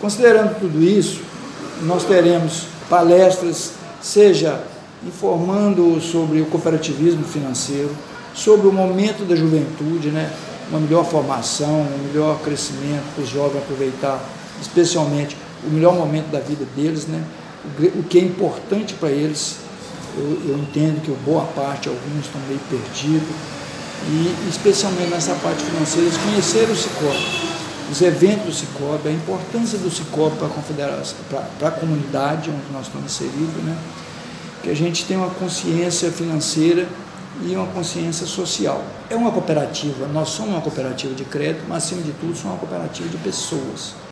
Considerando tudo isso, nós teremos palestras, seja informando sobre o cooperativismo financeiro, sobre o momento da juventude, né? Uma melhor formação, um melhor crescimento para os jovens aproveitar, especialmente o melhor momento da vida deles, né? O que é importante para eles. Eu entendo que boa parte, alguns estão meio perdidos, e especialmente nessa parte financeira, eles conheceram o Sicoob, os eventos do Sicoob, a importância do Sicoob para a confederação, para a comunidade onde nós estamos inseridos, né? Que a gente tem uma consciência financeira e uma consciência social. É uma cooperativa, nós somos uma cooperativa de crédito, mas acima de tudo somos uma cooperativa de pessoas.